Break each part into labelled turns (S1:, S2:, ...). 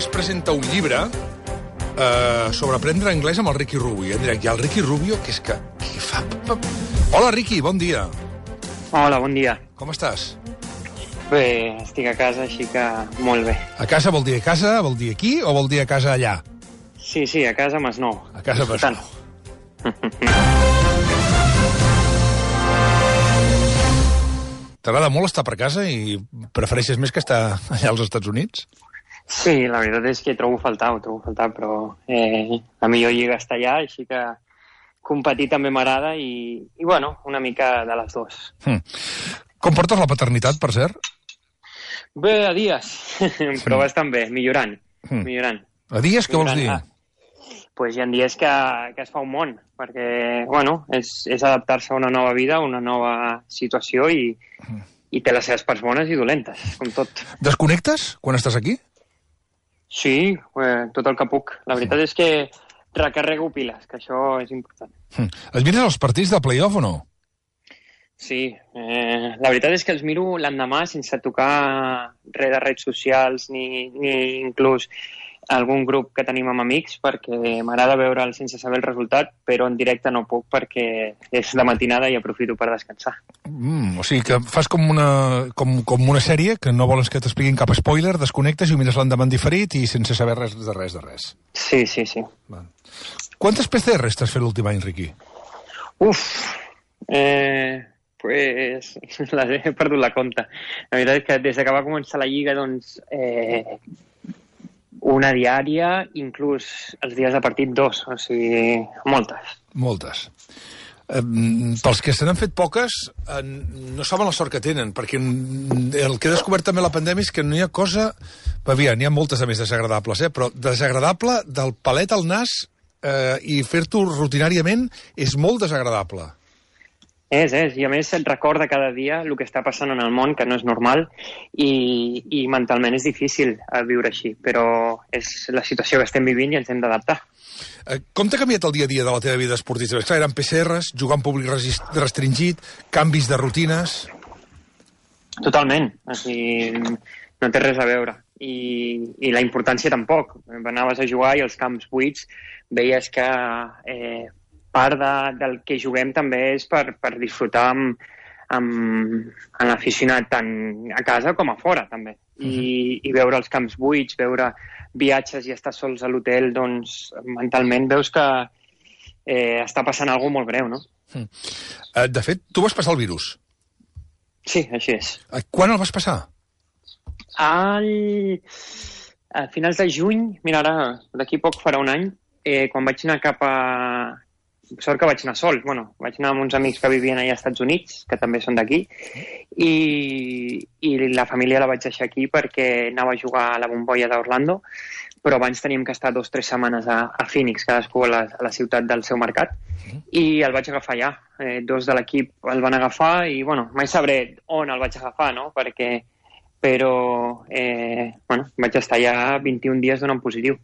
S1: es presenta un llibre sobre aprendre anglès amb el Ricky Rubio. Em dirà, hi ha el Ricky Rubio, que és que... Qui fa... Hola, Ricky, bon dia.
S2: Hola, bon dia.
S1: Com estàs?
S2: Bé, estic a casa, així que molt bé.
S1: A casa vol dir a casa, vol dir aquí, o vol dir a casa allà?
S2: Sí, a casa a Masnou.
S1: A casa a Masnou. T'agrada molt estar per casa i prefereixes més que estar allà als Estats Units?
S2: Sí, la veritat és que trobo faltar, però la millor lliga està allà, així que competir també m'agrada i bueno, una mica de les dues.
S1: Com portes la paternitat, per cert?
S2: Bé, a dies, però bastant bé, millorant.
S1: A dies, què vols dir?
S2: Pues hi ha dies que es fa un món, perquè, bueno, és adaptar-se a una nova vida, a una nova situació i té les seves parts bones i dolentes, com tot.
S1: Desconnectes quan estàs aquí?
S2: Sí, tot el que puc. La veritat és que recarrego piles, que això és important.
S1: Es mires els partits de play-off o no?
S2: Sí, la veritat és que els miro l'endemà sense tocar res de redes socials ni inclús algun grup que tenim amb amics, perquè m'agrada veure'l sense saber el resultat, però en directe no puc perquè és de matinada i aprofito per descansar.
S1: O sigui que fas com una sèrie que no vols que t'expliquin cap spoiler, desconnectes i ho mires l'endemà en diferit i sense saber res de res.
S2: Sí.
S1: Va. Quantes PCRs t'has fet l'últim any, Riqui?
S2: Pues he perdut la compta. La veritat és que des que va començar la Lliga, doncs, una diària, inclús els dies de partit 2, o sigui, moltes. Pels que se n'han fet poques, no saben la sort que tenen, perquè el que he descobert també a la pandèmia és que no hi ha cosa... N'hi ha moltes de més desagradables, però desagradable del palet al nas i fer-t'ho rutinàriament és molt desagradable. És, i a més et recorda cada dia el que està passant en el món, que no és normal, i mentalment és difícil viure així, però és la situació que estem vivint i ens hem d'adaptar.
S1: Com t'ha canviat el dia a dia de la teva vida esportista? Clar, eren PCRs, jugar en públic restringit, canvis de rutines...
S2: Totalment, o sigui, no té res a veure. I la importància tampoc. Anaves a jugar i els camps buits veies que... part del que juguem també és per disfrutar amb l'aficionat tant a casa com a fora, també. I veure els camps buits, veure viatges i estar sols a l'hotel, doncs mentalment veus que està passant alguna molt greu, no?
S1: De fet, tu vas passar el virus.
S2: Sí, així és.
S1: Quan el vas passar?
S2: A finals de juny, mira, ara d'aquí poc farà un any, quan vaig anar cap a... Sort que vaig anar sol. Bueno, vaig anar amb uns amics que vivien allà als Estats Units, que també són d'aquí, i la família la vaig deixar aquí perquè anava a jugar a la bombolla d'Orlando, però abans teníem que estar 2 o 3 setmanes a Phoenix, cadascú a la ciutat del seu mercat, i el vaig agafar allà. 2 de l'equip el van agafar i, bueno, mai sabré on el vaig agafar, no? Però vaig estar allà 21 dies donant positiu.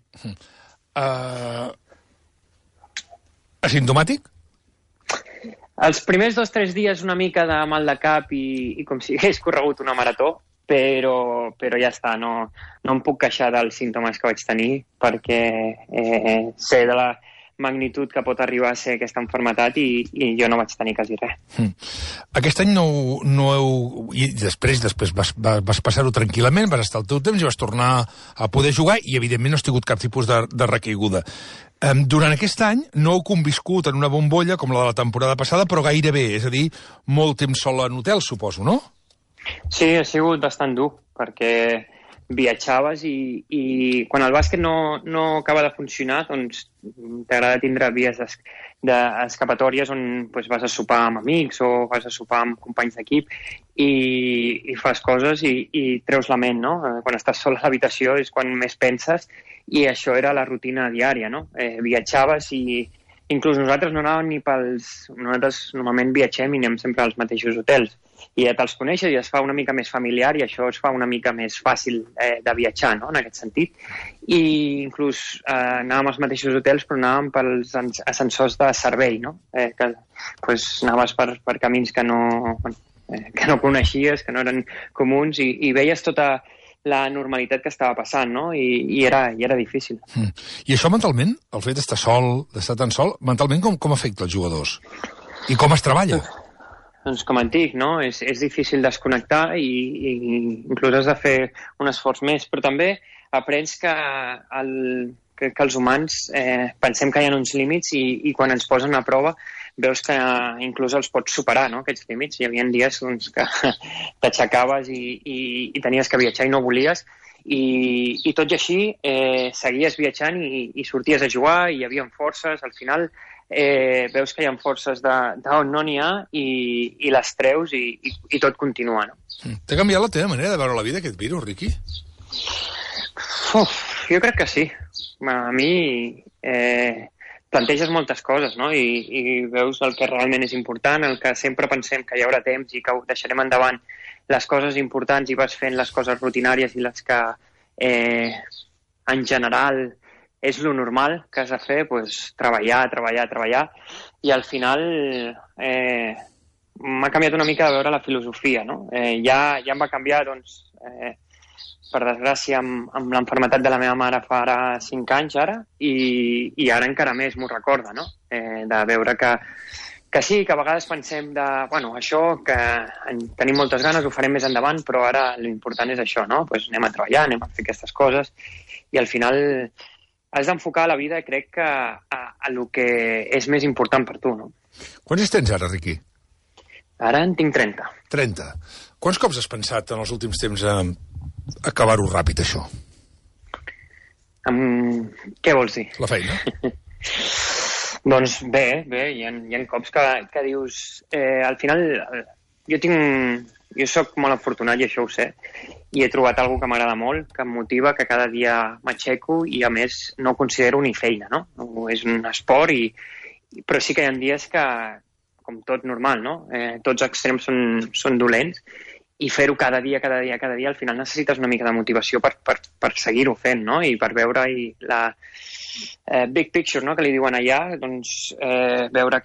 S2: Asimptomàtic? Els primers 2 o 3 dies una mica de mal de cap i com si hagués corregut una marató, però ja està, no em puc queixar dels símptomes que vaig tenir perquè sé de la magnitud que pot arribar a ser aquesta malaltia i jo no vaig tenir quasi res.
S1: Aquest any no heu... I després vas passar-ho tranquil·lament, vas estar el teu temps i vas tornar a poder jugar i evidentment no has tingut cap tipus de recaiguda. Durant aquest any no heu conviscut en una bombolla com la de la temporada passada, però gairebé, és a dir, molt temps sol en hotel, suposo, no?
S2: Sí, ha sigut bastant dur, perquè viatjaves i quan el bàsquet no acaba de funcionar, doncs t'agrada tindre vies d'escapatòries on vas a sopar amb amics o vas a sopar amb companys d'equip i fas coses i treus la ment, no? Quan estàs sol a l'habitació és quan més penses i això era la rutina diària, no? Viatjaves i inclús nosaltres no anàvem ni nosaltres normalment viatgem i anem sempre als mateixos hotels i ja te'ls coneixes i es fa una mica més familiar i això es fa una mica més fàcil de viatjar, no? En aquest sentit. I inclús anàvem als mateixos hotels però anàvem pels ascensors de servei, no? Que anaves per camins que no coneixies, que no eren comuns i veies tota la normalitat que estava passant, no? I era difícil.
S1: I això mentalment, el fet d'estar sol, d'estar tan sol, mentalment com afecta els jugadors? I com es treballa?
S2: Doncs com et dic, no? És difícil desconnectar i inclús has de fer un esforç més, però també aprens que els humans pensem que hi ha uns límits i quan ens posen a prova veus que inclús els pots superar, no?, aquests límits. Hi havia dies doncs, que t'aixecaves i tenies que viatjar i no volies, i tot i així seguies viatjant i sorties a jugar i hi havia forces. Al final veus que hi ha forces d'on no n'hi ha i les treus i tot continua, no?
S1: T'ha canviat la teva manera de veure la vida, aquest virus, Riqui?
S2: Jo crec que sí. A mi planteges moltes coses, no? I veus el que realment és important, el que sempre pensem que hi haurà temps i que ho deixarem endavant, les coses importants, i vas fent les coses rutinàries i les que en general és lo normal que has de fer, doncs treballar, i al final m'ha canviat una mica de veure la filosofia, no? Ja em va canviar, doncs, per desgràcia, amb l'enfermetat de la meva mare fa ara 5 anys, i ara encara més m'ho recorda, no? De veure que sí, que a vegades pensem això, que en tenim moltes ganes, ho farem més endavant, però ara l'important és això, no? Pues anem a treballar, anem a fer aquestes coses, i al final has d'enfocar la vida, crec, que a lo que és més important per tu, no?
S1: Quants anys tens ara, Riqui?
S2: Ara en tinc 30.
S1: 30. Quants cops has pensat en els últims temps a acabar-ho ràpid, això?
S2: Què vols dir?
S1: La feina.
S2: Doncs bé, hi ha cops que dius... al final, jo soc molt afortunat, i això ho sé, i he trobat alguna que m'agrada molt, que em motiva, que cada dia m'aixeco, i a més no ho considero ni feina, no? És un esport, però sí que hi ha dies que, com tot normal, no? Tots extrems són dolents, i fer-ho cada dia, al final necessites una mica de motivació per seguir-ho fent, no? I per veure la big picture, no?, que li diuen allà, doncs veure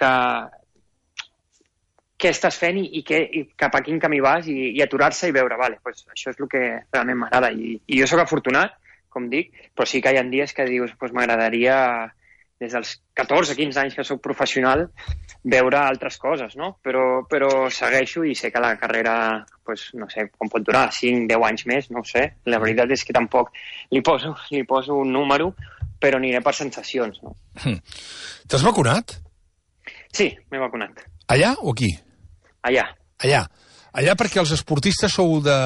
S2: què estàs fent i cap a quin camí vas, i aturar-se i veure, vale, pues això és el que realment m'agrada. I jo sóc afortunat, com dic, però sí que hi ha dies que dius, pues m'agradaria, des dels 14-15 anys que soc professional, veure altres coses, no? Però segueixo i sé que la carrera, pues, no sé, com pot durar, 5-10 anys més, no ho sé. La veritat és que tampoc li poso un número, però aniré per sensacions, no?
S1: T'has vacunat?
S2: Sí, m'he vacunat.
S1: Allà o aquí?
S2: Allà.
S1: Allà perquè els esportistes sou de...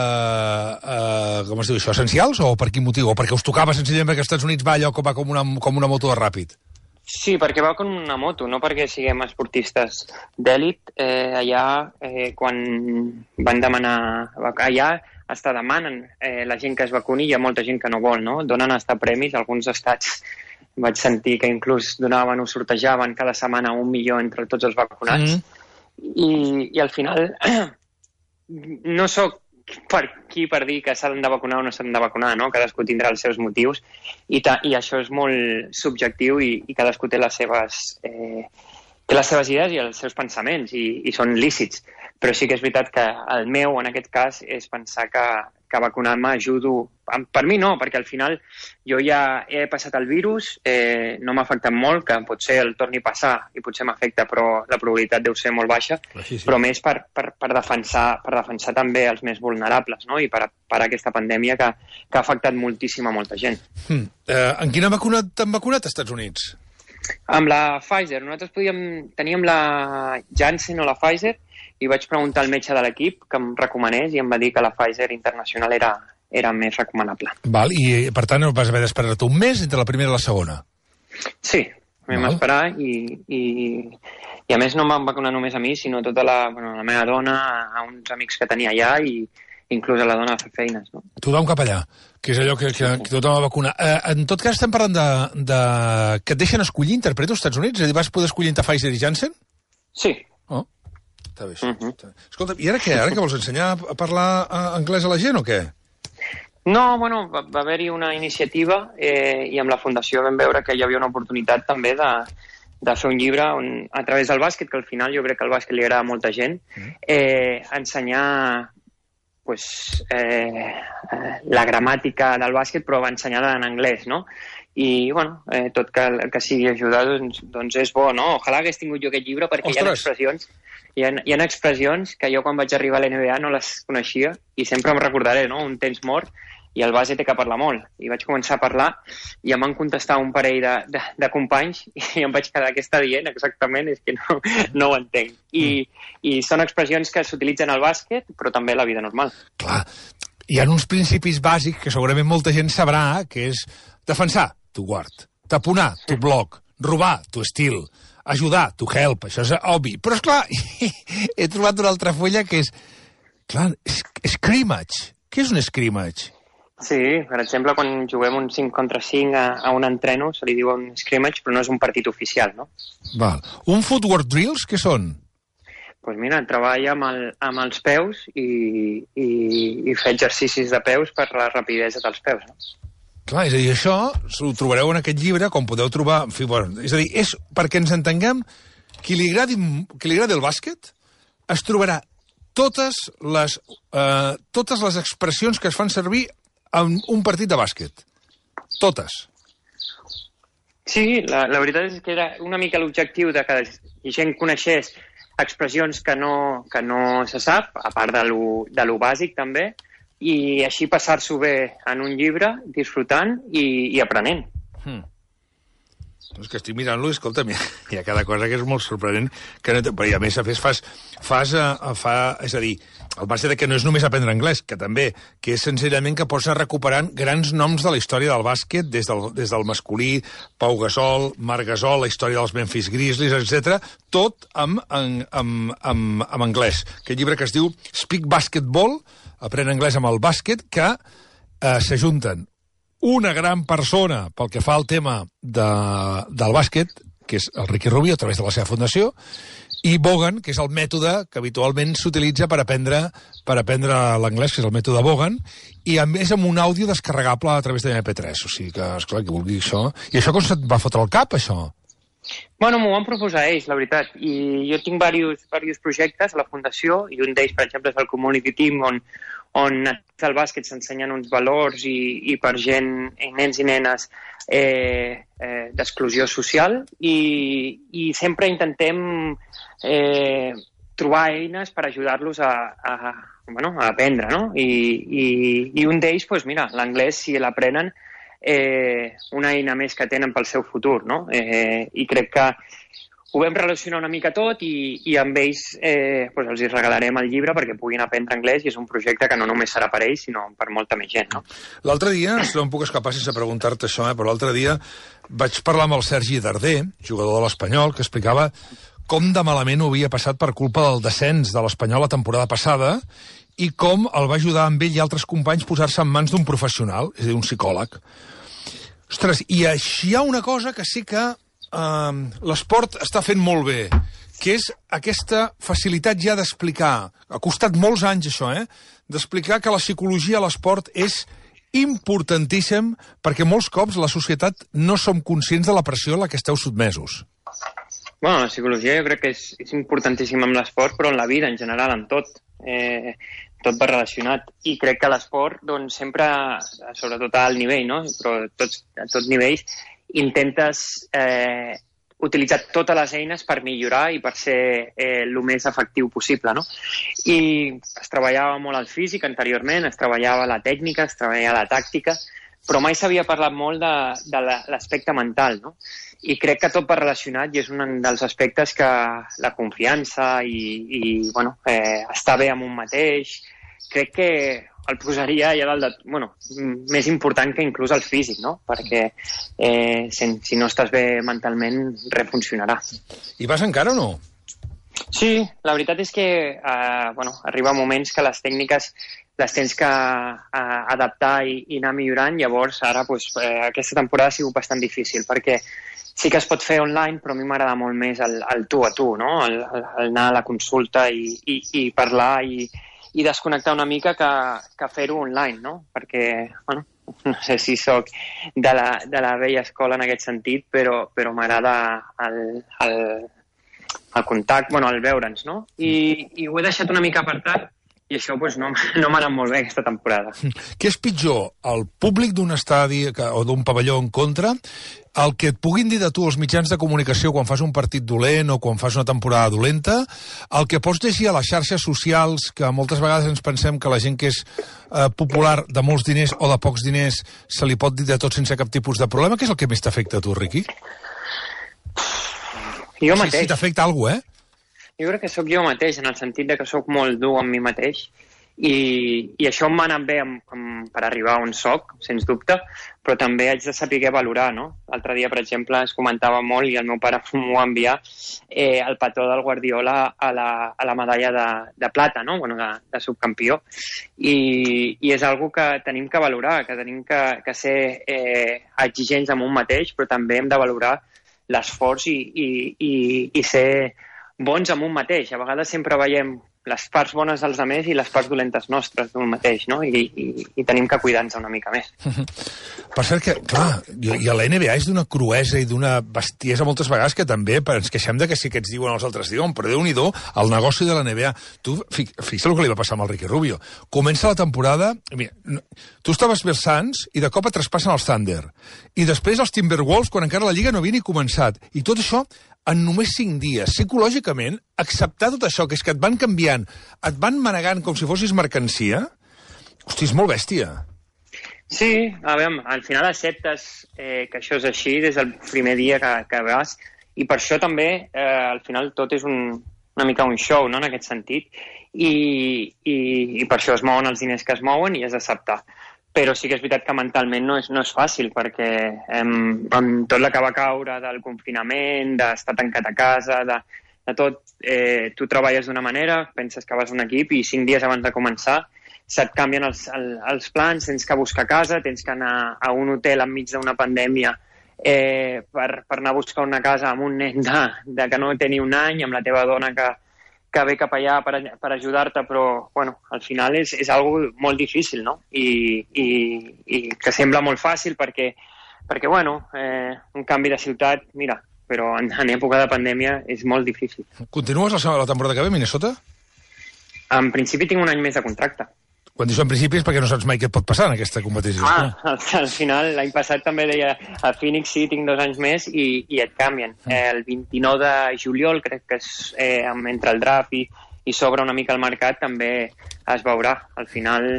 S1: com es diu això? Essencials? O per quin motiu? O perquè us tocava senzillament perquè als Estats Units va allò que va com una moto de ràpid?
S2: Sí, perquè va com una moto, no perquè siguem esportistes d'èlit. Allà, quan van demanar... Allà hasta demanen la gent que es vacuni, hi ha molta gent que no vol, no? Donen hasta premis, alguns estats vaig sentir que inclús donaven o sortejaven cada setmana 1 milió entre tots els vacunats. I al final no sóc per dir que s'han de vacunar o no s'han de vacunar, no? Cadascú tindrà els seus motius i això és molt subjectiu i cadascú té les seves idees i els seus pensaments i són lícits, però sí que és veritat que el meu, en aquest cas, és pensar que vacunar-me ajudo... Per mi no, perquè al final jo ja he passat el virus, no m'ha afectat molt, que potser el torni a passar i potser m'afecta, però la probabilitat deu ser molt baixa, sí. Però més per defensar també els més vulnerables, no? I per aquesta pandèmia que ha afectat moltíssim a molta gent.
S1: En quina vacuna t'han vacunat als Estats Units?
S2: Amb la Pfizer. Nosaltres teníem la Janssen o la Pfizer, i vaig preguntar al metge de l'equip que em recomanés i em va dir que la Pfizer internacional era més recomanable.
S1: Val, i per tant vas haver d'esperar-te un mes entre la primera i la segona?
S2: Sí, vam esperar i a més no em van vacunar només a mi, sinó tota la meva dona, a uns amics que tenia allà i inclús a la dona a fer feines. No?
S1: Tothom cap allà, que és allò que tothom va vacunar. En tot cas estem parlant de que et deixen escollir, interpreto, als Estats Units? És a dir, vas poder escollir entre Pfizer i Janssen?
S2: Sí.
S1: Oh. Està bé, Escolta, i ara què? Ara que vols ensenyar a parlar anglès a la gent o què?
S2: No, va haver-hi una iniciativa i amb la Fundació vam veure que hi havia una oportunitat també de fer un llibre a través del bàsquet, que al final jo crec que el bàsquet li agrada a molta gent, ensenyar la gramàtica del bàsquet, però ensenyada en anglès, no? I, bueno, tot que sigui ajudar, doncs és bo, no? Ojalà hagués tingut jo aquest llibre, perquè hi ha expressions que jo quan vaig arribar a l'NBA no les coneixia i sempre em recordaré, no? Un temps mort i el base té que parlar molt. I vaig començar a parlar i em van contestar un parell de companys i em vaig quedar, què està dient exactament? És que no ho entenc. I són expressions que s'utilitzen al bàsquet, però també a la vida normal.
S1: Clar, hi ha uns principis bàsics que segurament molta gent sabrà, que és defensar, to guard, taponar, to block, robar, to steal, ajudar, to help, això és obvi. Però, esclar, he trobat una altra fulla que és, clar, scrimmage. Què és un scrimmage?
S2: Sí, per exemple, quan juguem un 5 contra 5 a un entreno, se li diu un scrimmage, però no és un partit oficial, no?
S1: Val. Un footwork drills, què són?
S2: Doncs mira, treballa amb els peus i fer exercicis de peus per la rapidesa dels peus, no?
S1: Clar, és a dir, això ho trobareu en aquest llibre, com podeu trobar... En fi, bueno, és a dir, és perquè ens entenguem, qui li agradi el bàsquet es trobarà totes les expressions que es fan servir en un partit de bàsquet. Totes.
S2: Sí, la veritat és que era una mica l'objectiu de que la gent coneixés expressions que no se sap, a part de lo bàsic també, i així passar-s'ho bé en un llibre, disfrutant i aprenent.
S1: És que estic mirant-lo i, escolta'm, hi ha cada cosa que és molt sorprenent, però a més a més és a dir, el base de que no és només aprendre anglès, que també, que és senzillament que pots anar recuperant grans noms de la història del bàsquet, des del masculí, Pau Gasol, Marc Gasol, la història dels Memphis Grizzlies, etc., tot amb anglès. Aquest llibre que es diu Speak Basketball, aprèn anglès amb el bàsquet, que s'ajunten una gran persona pel que fa al tema del bàsquet, que és el Ricky Rubio, a través de la seva fundació, i Bogan, que és el mètode que habitualment s'utilitza per aprendre l'anglès, que és el mètode Bogan, i a més amb un àudio descarregable a través de MP3. O sigui que, esclar, qui vulgui això... I això com se't va fotre al cap, això?
S2: Bueno, m'ho van proposar ells, la veritat, i jo tinc diversos projectes a la Fundació, i un d'ells, per exemple, és el Community Team, on al bàsquet s'ensenyen uns valors i per gent, nens i nenes, d'exclusió social, i sempre intentem trobar eines per ajudar-los a aprendre, no? I un d'ells, doncs mira, l'anglès, si l'aprenen, una eina més que tenen pel seu futur, no? I crec que ho vam relacionar una mica tot i amb ells els hi regalarem el llibre perquè puguin aprendre anglès, i és un projecte que no només serà per ells, sinó per molta més gent, no?
S1: L'altre dia, no em puc escapar sense preguntar-te això, però l'altre dia vaig parlar amb el Sergi Darder, jugador de l'Espanyol, que explicava com de malament ho havia passat per culpa del descens de l'Espanyol la temporada passada i com el va ajudar amb ell i altres companys posar-se en mans d'un professional, és a dir, un psicòleg. Ostres, i així hi ha una cosa que sí que l'esport està fent molt bé, que és aquesta facilitat ja d'explicar, ha costat molts anys això, d'explicar que la psicologia a l'esport és importantíssim, perquè molts cops la societat no som conscients de la pressió a la que esteu sotmesos.
S2: Bueno, la psicologia jo crec que és importantíssima en l'esport, però en la vida en general, en tot. Tot va relacionat. I crec que l'esport, doncs, sempre, sobretot a alt nivell, no? Però a tots nivells, intentes utilitzar totes les eines per millorar i per ser el més efectiu possible, no? I es treballava molt el físic anteriorment, es treballava la tècnica, es treballava la tàctica, però mai s'havia parlat molt de l'aspecte mental, no? I crec que tot va relacionat i és un dels aspectes que la confiança i estar bé amb un mateix, crec que el posaria ja dalt de... Bueno, més important que inclús el físic, no? Perquè si no estàs bé mentalment, res funcionarà.
S1: I vas encara o no?
S2: Sí, la veritat és que arriba moments que les tècniques les tens que adaptar i anar millorant. Llavors, ara, aquesta temporada ha sigut bastant difícil, perquè sí que es pot fer online, però a mi m'agrada molt més el tu a tu, no? El anar a la consulta i parlar i desconnectar una mica que fer-ho online, no? Perquè, no sé si sóc de la vella escola en aquest sentit, però m'agrada el contacte, el veure'ns, no? I ho he deixat una mica apartat i això doncs, no m'ha anat molt bé aquesta temporada.
S1: Què és pitjor, el públic d'un estadi o d'un pavelló en contra, el que et puguin dir de tu els mitjans de comunicació quan fas un partit dolent o quan fas una temporada dolenta, el que pots llegir a les xarxes socials, que moltes vegades ens pensem que la gent que és popular de molts diners o de pocs diners se li pot dir de tot sense cap tipus de problema, què és el que més t'afecta a tu, Riqui?
S2: Jo mateix.
S1: Si t'afecta alguna cosa,
S2: Jo crec que sóc jo mateix, en el sentit de que sóc molt dur amb mi mateix, i això m'ha anat bé per arribar on soc, sens dubte, però també haig de saber valorar, no? L'altre dia, per exemple, es comentava molt, i el meu pare m'ho va enviar, el petó del Guardiola a la medalla de plata, no? Bueno, de subcampió. I és algo que tenim que valorar, que tenim que ser exigents amb un mateix, però també hem de valorar l'esforç i ser bons amb un mateix. A vegades sempre veiem les parts bones dels altres i les parts dolentes nostres d'un mateix, no? I tenim que cuidar-nos una mica més.
S1: Per cert que, clar, i a la NBA és d'una cruesa i d'una bestiesa moltes vegades que també ens queixem de que sí que ens diuen els altres diuen, però Déu-n'hi-do, el negoci de la NBA. Tu, fixa't el que li va passar amb el Ricky Rubio. Comença la temporada, mira, tu estaves bé als Suns i de cop et traspassen els Thunder. I després els Timberwolves, quan encara la Lliga no havia ni començat. I tot això en només 5 dies, psicològicament, acceptar tot això, que és que et van canviant, et van manegant com si fossis mercancia, hosti, és molt bèstia.
S2: Sí, a veure, al final acceptes que això és així des del primer dia que vas, i per això també, al final, tot és una mica un show, no?, en aquest sentit, i per això es mouen els diners que es mouen i has d'acceptar. Però sí que és veritat que mentalment no és fàcil, perquè amb tot el que va caure del confinament, d'estar tancat a casa, de tot, tu treballes d'una manera, penses que vas a un equip i 5 dies abans de començar se't canvien els plans, tens que buscar casa, tens que anar a un hotel enmig d'una pandèmia per anar a buscar una casa amb un nen que no té ni un any, amb la teva dona que ve cap allà per ajudar-te, però bueno, al final és algo molt difícil, no? I que sembla molt fàcil perquè bueno, un canvi de ciutat, mira, però en època de pandèmia és molt difícil.
S1: Continues la temporada que ve, Minnesota?
S2: En principi tinc un any més de contracte.
S1: Quan dius en principi és perquè no saps mai què pot passar en aquesta competició.
S2: Al final, l'any passat també deia a Phoenix sí, tinc 2 anys més i et canvien. El 29 de juliol, crec que és entre el draft i s'obre una mica el mercat, també es veurà. Al final,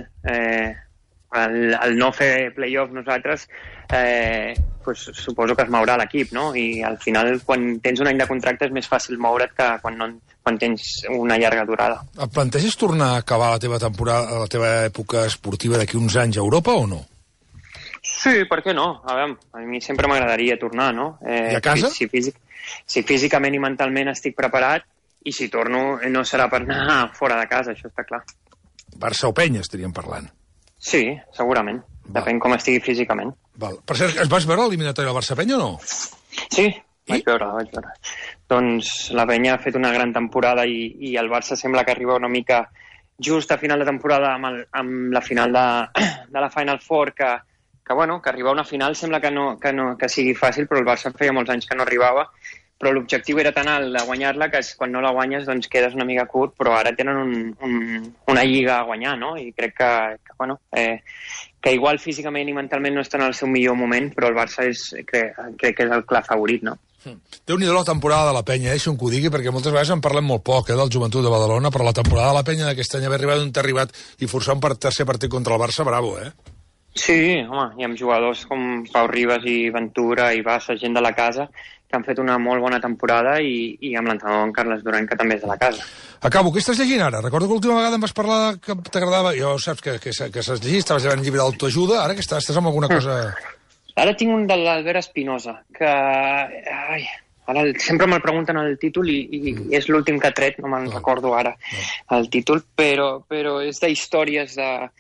S2: el no fer play-off nosaltres, pues, suposo que es mourà l'equip, no? I al final, quan tens un any de contracte és més fàcil moure't que quan tens una llarga durada.
S1: Et planteges tornar a acabar la teva temporada, la teva època esportiva d'aquí uns anys a Europa o no?
S2: Sí, per què no? A veure, a mi sempre m'agradaria tornar, no?
S1: I a casa?
S2: Si físicament i mentalment estic preparat, i si torno no serà per anar fora de casa, això està clar.
S1: Barça o Penya estaríem parlant?
S2: Sí, segurament. Depèn com estigui físicament.
S1: Val. Per cert, es vas veure l'eliminatòria del Barça-Penya o no?
S2: Sí, vaig veure. Doncs la Penya ha fet una gran temporada i el Barça sembla que arriba una mica just a final de temporada amb la final de la Final Four, que arribar a una final sembla que sigui fàcil, però el Barça feia molts anys que no arribava, però l'objectiu era tan alt de guanyar-la que quan no la guanyes doncs quedes una mica curt, però ara tenen una lliga a guanyar, no? I crec que igual físicament i mentalment no estan al seu millor moment, però el Barça crec que és el clar favorit, no?
S1: Déu-n'hi-do la temporada de la Penya, deixa'm que ho digui, perquè moltes vegades en parlem molt poc, del Joventut de Badalona, però la temporada de la Penya d'aquest any haver arribat on t'ha arribat i forçar un tercer partit contra el Barça, bravo,
S2: Sí, home, i amb jugadors com Pau Ribas i Ventura i Bassa, gent de la casa, que han fet una molt bona temporada i amb l'entrenador en Carles Duran, que també és de la casa.
S1: Acabo, què estàs llegint ara? Recordo que l'última vegada em vas parlar que t'agradava, jo saps que s'has llegit, estaves llevant llibre d'autoajuda, ara que estàs amb alguna cosa...
S2: Ara tinc un de l'Albert Espinosa, que... Ara sempre me'l pregunten el títol i és l'últim que ha tret, no me'n recordo ara el títol, però és d'històries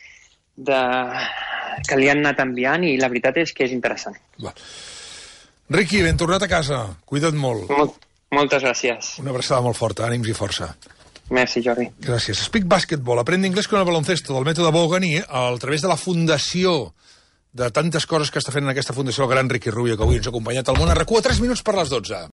S2: que li han anat enviant i la veritat és que és interessant.
S1: Va. Riqui, ben tornat a casa. Cuida't molt.
S2: Moltes gràcies.
S1: Una abraçada molt forta, ànims i força.
S2: Merci, Jordi.
S1: Gràcies. Speak Basketball, aprende inglès con el baloncesto del mètode Bogani a través de la fundació, de tantes coses que està fent en aquesta fundació el gran Riqui Rubio, que avui ens ha acompanyat al món a RAC1 a 3 minuts per les 12.